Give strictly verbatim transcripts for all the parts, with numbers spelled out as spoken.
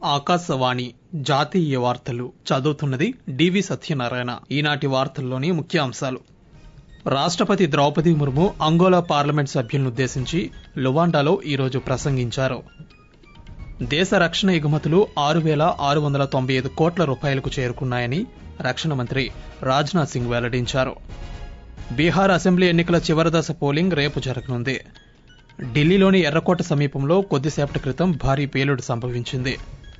ఆకాశవాణి జాతీయ వార్తలు చదువుతున్నది డివి సత్యనారాయణ. ఈనాటి వార్తల్లోని ముఖ్య అంశాలు. రాష్ట్రపతి ద్రౌపది ముర్ము అంగోలా పార్లమెంట్ సభ్యులనుద్దేశించి లువాండాలో ఈరోజు ప్రసంగించారు. దేశ రక్షణ ఎగుమతులు ఆరు వేల ఆరు వందల తొంభై ఐదు కోట్ల రూపాయలకు చేరుకున్నాయని రక్షణ మంత్రి రాజ్నాథ్ సింగ్ వెల్లడించారు. బీహార్ అసెంబ్లీ ఎన్నికల చివరిదశ పోలింగ్ రేపు జరగనుంది. ఢిల్లీలోని ఎర్రకోట సమీపంలో కొద్దిసేపటి క్రితం భారీ పేలుడు సంభవించింది.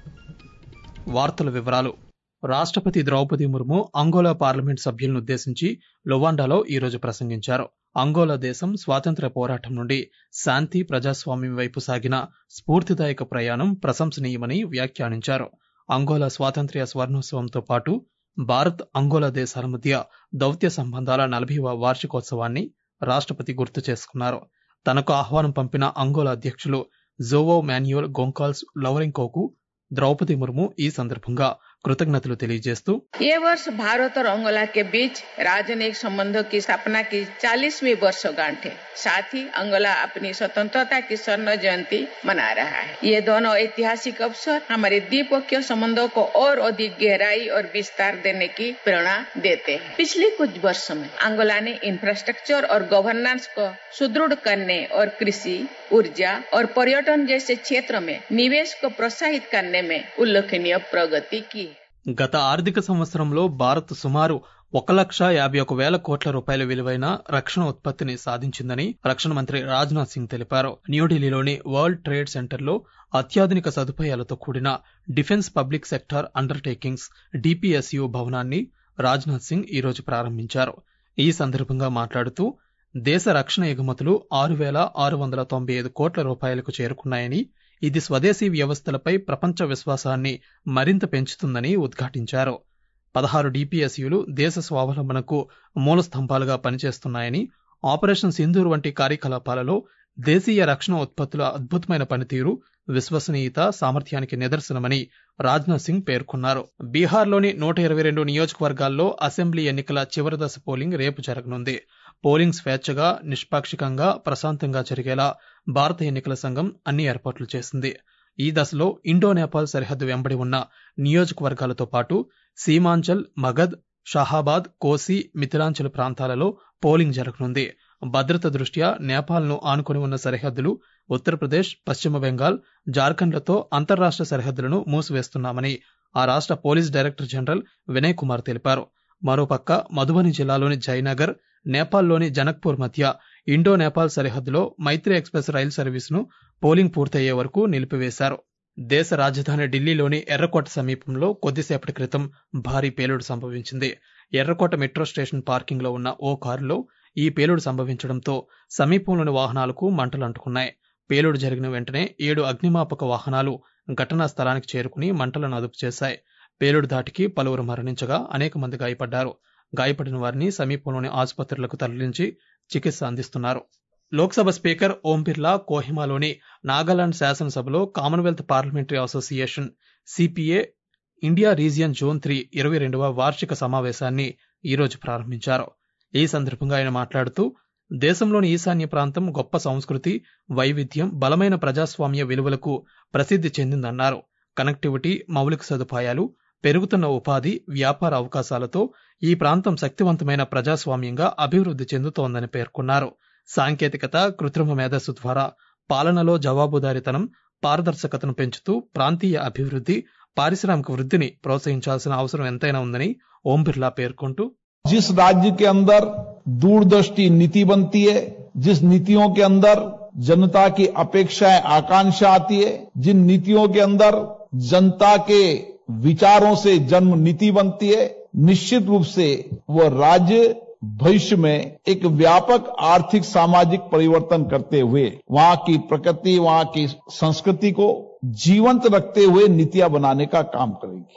వార్తల వివరాలు. రాష్ట్రపతి ద్రౌపది ముర్ము అంగోలా పార్లమెంట్ సభ్యులనుద్దేశించి లువాండాలో ఈరోజు ప్రసంగించారు. అంగోలా దేశం స్వాతంత్ర్య పోరాటం నుండి శాంతి ప్రజాస్వామ్యం వైపు సాగిన స్ఫూర్తిదాయక ప్రయాణం ప్రశంసనీయమని వ్యాఖ్యానించారు. అంగోలా స్వాతంత్ర్య స్వర్ణోత్సవంతో పాటు భారత్ అంగోలా దేశాల మధ్య దౌత్య సంబంధాల నలభైవ వార్షికోత్సవాన్ని రాష్ట్రపతి గుర్తు చేసుకున్నారు. తనకు ఆహ్వానం పంపిన అంగోలా అధ్యక్షులు జోవో మాన్యుయల్ గోంకాల్స్ లౌరెంకోకు ద్రౌపది ముర్ము ఈ సందర్భంగా कृतज्ञतలు తెలియజేస్తూ ये वर्ष भारत और अंगोला के बीच राजनयिक संबंधों की स्थापना की चालीसवीं वर्षगांठ है। साथ ही अंगोला अपनी स्वतंत्रता की स्वर्ण जयंती मना रहा है। ये दोनों ऐतिहासिक अवसर हमारे द्विपक्षीय संबंधों को और अधिक गहराई और विस्तार देने की प्रेरणा देते हैं। पिछले कुछ वर्षों में अंगोला ने इंफ्रास्ट्रक्चर और गवर्नेंस को सुदृढ़ करने और कृषि, ऊर्जा और पर्यटन जैसे क्षेत्रों में निवेश को प्रोत्साहित करने में उल्लेखनीय प्रगति की। గత ఆర్థిక సంవత్సరంలో భారత్ సుమారు ఒక లక్ష యాభై ఒక వేల కోట్ల రూపాయల విలువైన రక్షణ ఉత్పత్తిని సాధించిందని రక్షణ మంత్రి రాజ్నాథ్ సింగ్ తెలిపారు. న్యూఢిల్లీలోని వరల్డ్ ట్రేడ్ సెంటర్లో అత్యాధునిక సదుపాయాలతో కూడిన defence public sector undertakings DPSU భవనాన్ని రాజ్నాథ్ సింగ్ ఈరోజు ప్రారంభించారు. ఈ సందర్భంగా మాట్లాడుతూ దేశ రక్షణ ఎగుమతులు ఆరు వేల ఆరు వందల తొంభై ఐదు కోట్ల రూపాయలకు చేరుకున్నాయని, ఇది స్వదేశీ వ్యవస్థలపై ప్రపంచ విశ్వాసాన్ని మరింత పెంచుతుందని ఉద్ఘాటించారు. పదహారు డిపిఎస్యులు దేశ స్వావలంబనకు మూల స్తంభాలుగా పనిచేస్తున్నాయని, ఆపరేషన్ సింధూర్ వంటి కార్యకలాపాలలో దేశీయ రక్షణ ఉత్పత్తుల అద్భుతమైన పనితీరు, విశ్వసనీయత, సామర్థ్యానికి నిదర్శనమని రాజ్నాథ్ సింగ్ పేర్కొన్నారు. బీహార్లోని నూట ఇరవై రెండు నియోజకవర్గాల్లో అసెంబ్లీ ఎన్నికల చివరి దశ పోలింగ్ రేపు జరగనుంది. పోలింగ్ స్వేచ్ఛగా, నిష్పాక్షికంగా, ప్రశాంతంగా జరిగేలా భారత ఎన్నికల సంఘం అన్ని ఏర్పాట్లు చేసింది. ఈ దశలో ఇండో నేపాల్ సరిహద్దు వెంబడి ఉన్న నియోజకవర్గాలతో పాటు సీమాంచల్, మగధ్, షాహాబాద్, కోసి, మిథిలాంచల్ ప్రాంతాలలో పోలింగ్ జరగనుంది. భద్రత దృష్ట్యా నేపాల్ను ఆనుకుని ఉన్న సరిహద్దులు, ఉత్తరప్రదేశ్, పశ్చిమ బెంగాల్, జార్ఖండ్లతో అంతర్రాష్ట్ర సరిహద్దులను మూసివేస్తున్నామని ఆ రాష్ట్ర police director general Vinay Kumar తెలిపారు. మరోపక్క మధుబని జిల్లాలోని జయనగర్, నేపాల్లోని జనక్పూర్ మధ్య ఇండో నేపాల్ సరిహద్దులో మైత్రి ఎక్స్ప్రెస్ రైలు సర్వీసును పోలింగ్ పూర్తయ్యే వరకు నిలిపివేశారు. దేశ రాజధాని ఢిల్లీలోని ఎర్రకోట సమీపంలో కొద్దిసేపటి క్రితం భారీ పేలుడు సంభవించింది. ఎర్రకోట మెట్రో స్టేషన్ పార్కింగ్ లో ఉన్న ఓ కారులో ఈ పేలుడు సంభవించడంతో సమీపంలోని వాహనాలకు మంటలు అంటుకున్నాయి. పేలుడు జరిగిన వెంటనే ఏడు అగ్నిమాపక వాహనాలు ఘటనా స్థలానికి చేరుకుని మంటలను అదుపు చేశాయి. పేలుడు ధాటికి పలువురు మరణించగా అనేక మంది గాయపడ్డారు. గాయపడిన వారిని సమీపంలోని ఆసుపత్రులకు తరలించి చికిత్స అందిస్తున్నారు. లోక్సభ స్పీకర్ ఓం బిర్లా కోహిమాలోని నాగాలాండ్ శాసనసభలో Commonwealth parliamentary association CPA India region zone three ఇరవై రెండవ వార్షిక సమావేశాన్ని ఈరోజు ప్రారంభించారు. ఈ సందర్భంగా ఆయన మాట్లాడుతూ దేశంలోని ఈశాన్య ప్రాంతం గొప్ప సంస్కృతి, వైవిధ్యం, బలమైన ప్రజాస్వామ్య విలువలకు ప్రసిద్ధి చెందిందన్నారు. కనెక్టివిటీ, మౌలిక సదుపాయాలు, పెరుగుతున్న ఉపాధి, వ్యాపార అవకాశాలతో ఈ ప్రాంతం శక్తివంతమైన ప్రజాస్వామ్యంగా అభివృద్ధి చెందుతోందని పేర్కొన్నారు. సాంకేతికత, కృత్రిమ మేధస్సు ద్వారా పాలనలో జవాబుదారీతనం, పారదర్శకతను పెంచుతూ ప్రాంతీయ అభివృద్ధి, పారిశ్రామిక వృద్ధిని ప్రోత్సహించాల్సిన అవసరం ఎంతైనా ఉందని ఓం బిర్లా పేర్కొంటూ जिस राज्य के अंदर दूरदृष्टि नीति बनती है, जिस नीतियों के अंदर जनता की अपेक्षाएं, आकांक्षा आती है, जिन नीतियों के अंदर जनता के विचारों से जन्म नीति बनती है, निश्चित रूप से वह राज्य भविष्य में एक व्यापक आर्थिक सामाजिक परिवर्तन करते हुए वहां की प्रकृति, वहां की संस्कृति को जीवंत रखते हुए नीतियां बनाने का काम करेगी.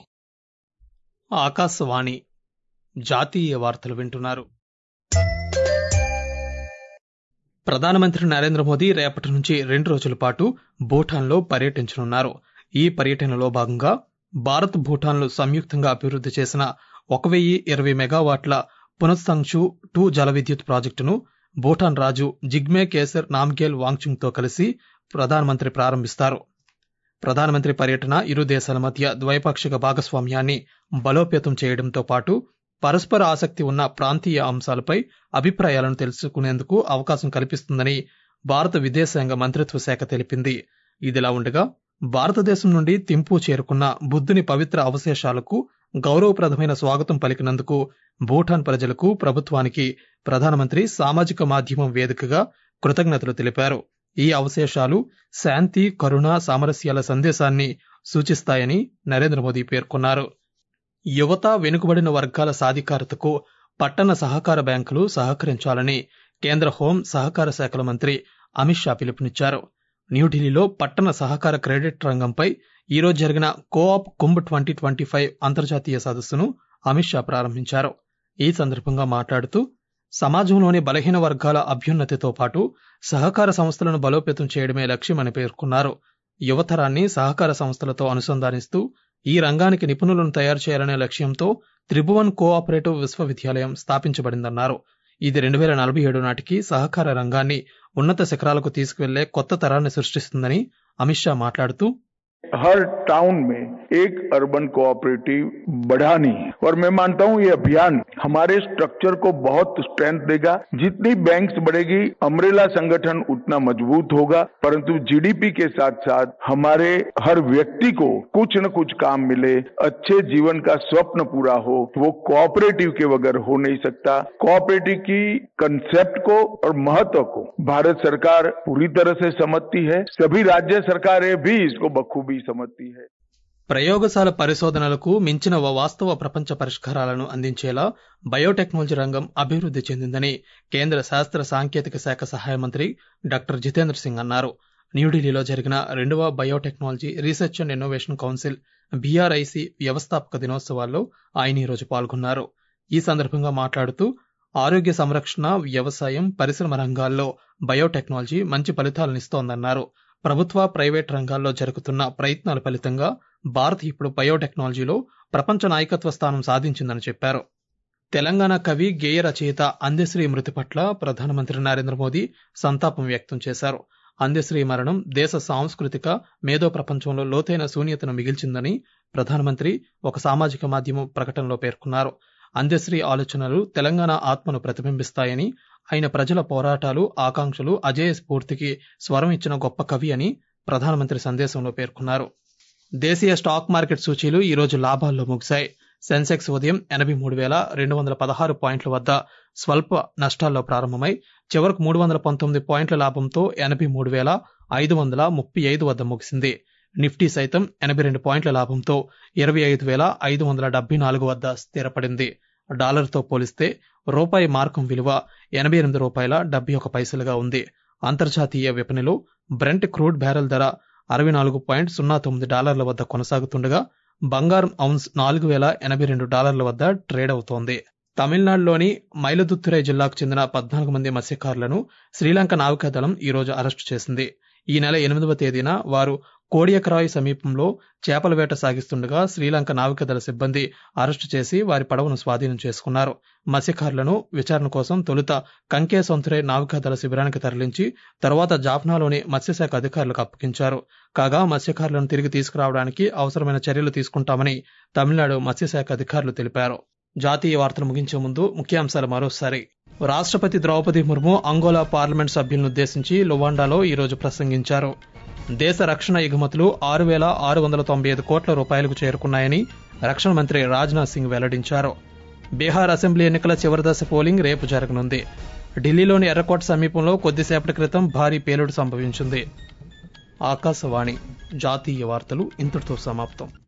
ఆకాశవాణి జాతీయ వార్తలు వింటున్నారు. ప్రధానమంత్రి నరేంద్ర మోదీ రేపటి నుంచి రెండు రోజుల పాటు భూటాన్లో పర్యటించనున్నారు. ఈ పర్యటనలో భాగంగా భారత్ భూటాన్లు సంయుక్తంగా అభివృద్ధి చేసిన ఒక వెయ్యి ఇరవై మెగావాట్ల పునఃసంక్షు టూ జల విద్యుత్ ప్రాజెక్టును భూటాన్ రాజు జిగ్మే కేసర్ నామ్గేల్ వాంగ్చుంగ్తో కలిసి ప్రధానమంత్రి ప్రారంభిస్తారు. ప్రధానమంత్రి పర్యటన ఇరు దేశాల మధ్య ద్వైపాక్షిక భాగస్వామ్యాన్ని బలోపేతం చేయడంతో పాటు పరస్పర ఆసక్తి ఉన్న ప్రాంతీయ అంశాలపై అభిప్రాయాలను తెలుసుకునేందుకు అవకాశం కల్పిస్తుందని భారత విదేశాంగ మంత్రిత్వ శాఖ తెలిపింది. ఇదిలా ఉండగా భారతదేశం నుండి థింపూ చేరుకున్న బుద్ధుని పవిత్ర అవశేషాలకు గౌరవప్రదమైన స్వాగతం పలికినందుకు భూటాన్ ప్రజలకు ప్రభుత్వానికి ప్రధానమంత్రి సామాజిక మాధ్యమం వేదికగా కృతజ్ఞతలు తెలిపారు. ఈ అవశేషాలు శాంతి, కరుణ, సామరస్యాల సందేశాన్ని సూచిస్తాయని నరేంద్ర మోదీ పేర్కొన్నారు. యువత, వెనుకబడిన వర్గాల సాధికారతకు పట్టణ సహకార బ్యాంకులు సహకరించాలని కేంద్ర హోం, సహకార శాఖల మంత్రి అమిత్ షా పిలుపునిచ్చారు. న్యూఢిల్లీలో పట్టణ సహకార క్రెడిట్ రంగంపై ఈరోజు జరిగిన co-op Kumbh twenty twenty five అంతర్జాతీయ సదస్సును అమిత్ షా ప్రారంభించారు. ఈ సందర్భంగా మాట్లాడుతూ సమాజంలోని బలహీన వర్గాల అభ్యున్నతితో పాటు సహకార సంస్థలను బలోపేతం చేయడమే లక్ష్యమని పేర్కొన్నారు. యువతరాన్ని సహకార సంస్థలతో అనుసంధానిస్తూ ఈ రంగానికి నిపుణులను తయారు చేయాలనే లక్ష్యంతో త్రిభువన్ కోఆపరేటివ్ విశ్వవిద్యాలయం స్థాపించబడిందన్నారు. ఇది రెండు వేల నలభై ఏడు నాటికి సహకార రంగాన్ని ఉన్నత శిఖరాలకు తీసుకువెళ్లే కొత్త తరాన్ని సృష్టిస్తుందని అమిత్ షా మాట్లాడుతూ हर टाउन में एक अर्बन कोऑपरेटिव बढ़ानी और मैं मानता हूं ये अभियान हमारे स्ट्रक्चर को बहुत स्ट्रेंथ देगा. जितनी बैंक्स बढ़ेगी अम्ब्रेला संगठन उतना मजबूत होगा, परंतु जीडीपी के साथ साथ हमारे हर व्यक्ति को कुछ न कुछ काम मिले, अच्छे जीवन का स्वप्न पूरा हो, वो कोऑपरेटिव के बगैर हो नहीं सकता. कोऑपरेटिव की कंसेप्ट को और महत्व को भारत सरकार पूरी तरह से समझती है. सभी राज्य सरकारें भी इसको बखूबी समझती है. ప్రయోగశాల పరిశోధనలకు మించిన వాస్తవ ప్రపంచ పరిష్కారాలను అందించేలా బయోటెక్నాలజీ రంగం అభివృద్ధి చెందిందని కేంద్ర శాస్త్ర సాంకేతిక శాఖ సహాయ మంత్రి డాక్టర్ జితేంద్ర సింగ్ అన్నారు. న్యూఢిల్లీలో జరిగిన రెండవ biotechnology research and innovation council BRIC వ్యవస్థాపక దినోత్సవాల్లో ఆయన ఈరోజు పాల్గొన్నారు. ఈ సందర్భంగా మాట్లాడుతూ ఆరోగ్య సంరక్షణ, వ్యవసాయం, పరిశ్రమ రంగాల్లో బయోటెక్నాలజీ మంచి ఫలితాలనిస్తోందన్నారు. ప్రభుత్వ, ప్రైవేట్ రంగాల్లో జరుగుతున్న ప్రయత్నాల ఫలితంగా భారత్ ఇప్పుడు బయోటెక్నాలజీలో ప్రపంచ నాయకత్వ స్థానం సాధించిందని చెప్పారు. తెలంగాణ కవి, గేయ రచయిత అందెశ్రీ మృతి పట్ల ప్రధానమంత్రి నరేంద్ర మోదీ సంతాపం వ్యక్తం చేశారు. అందెశ్రీ మరణం దేశ సాంస్కృతిక, మేధో ప్రపంచంలో లోతైన శూన్యతను మిగిల్చిందని ప్రధానమంత్రి ఒక సామాజిక మాధ్యమం ప్రకటనలో పేర్కొన్నారు. అందెశ్రీ ఆలోచనలు తెలంగాణ ఆత్మను ప్రతిబింబిస్తాయని, ఆయన ప్రజల పోరాటాలు, ఆకాంక్షలు అజేయ స్ఫూర్తికి స్వరం ఇచ్చిన గొప్ప కవి అని ప్రధానమంత్రి సందేశంలో పేర్కొన్నారు. దేశీయ స్టాక్ మార్కెట్ సూచీలు ఈరోజు లాభాల్లో ముగిశాయి. సెన్సెక్స్ ఉదయం ఎనభై మూడు వేల రెండు వందల పదహారు పాయింట్ల వద్ద స్వల్ప నష్టాల్లో ప్రారంభమై చివరకు మూడు వందల పంతొమ్మిది పాయింట్ల లాభంతో ఎనభై మూడు వేల ఐదు వందల ముప్పై ఐదు వద్ద ముగిసింది. నిఫ్టీ సైతం ఎనభై రెండు పాయింట్ల లాభంతో ఇరవై ఐదు వేల ఐదు వందల డెబ్బై నాలుగు వద్ద స్థిరపడింది. డాలర్తో పోలిస్తే రూపాయి మార్కం విలువ ఎనభై ఎనిమిది రూపాయల డెబ్బై ఒక పైసలుగా ఉంది. అంతర్జాతీయ విపణిలో బ్రెంట్ క్రూడ్ బ్యారెల్ ధర అరవై నాలుగు పాయింట్ సున్నా తొమ్మిది డాలర్ల వద్ద కొనసాగుతుండగా బంగారం ఔన్స్ నాలుగు వేల ఎనభై రెండు డాలర్ల వద్ద ట్రేడ్ అవుతోంది. తమిళనాడులోని మైలదుత్తురై జిల్లాకు చెందిన పద్నాలుగు మంది మత్స్యకారులను శ్రీలంక నావికాదళం ఈరోజు అరెస్టు చేసింది. ఈ నెల ఎనిమిదవ తేదీన వారు కోడియకరాయి సమీపంలో చేపల వేట సాగిస్తుండగా శ్రీలంక నావికాదళ సిబ్బంది అరెస్టు చేసి వారి పడవను స్వాధీనం చేసుకున్నారు. మత్స్యకారులను విచారణ కోసం తొలుత కంకే సొంతురై నావికాదళ శిబిరానికి తరలించి తర్వాత జాఫ్నాలోని మత్స్యశాఖ అధికారులకు అప్పగించారు. కాగా మత్స్యకారులను తిరిగి తీసుకురావడానికి అవసరమైన చర్యలు తీసుకుంటామని తమిళనాడు మత్స్యశాఖ అధికారులు తెలిపారు. జాతీయ వార్తలు ముగించే ముందు ముఖ్యాంశాలు మరోసారి. రాష్ట్రపతి ద్రౌపది ముర్ము అంగోలా పార్లమెంట్ సభ్యులను ఉద్దేశించి లువాండాలో ఈరోజు ప్రసంగించారు. దేశ రక్షణ ఎగుమతులు ఆరు వేల ఆరు వందల తొంభై ఐదు కోట్ల రూపాయలకు చేరుకున్నాయని రక్షణ మంత్రి రాజ్నాథ్ సింగ్ వెల్లడించారు. బీహార్ అసెంబ్లీ ఎన్నికల చివరిదశ పోలింగ్ రేపు జరగనుంది. ఢిల్లీలోని ఎర్రకోట సమీపంలో కొద్దిసేపటి క్రితం భారీ పేలుడు సంభవించింది. ఆకాశవాణి జాతీయ వార్తలు ఇంతటితో సమాప్తం.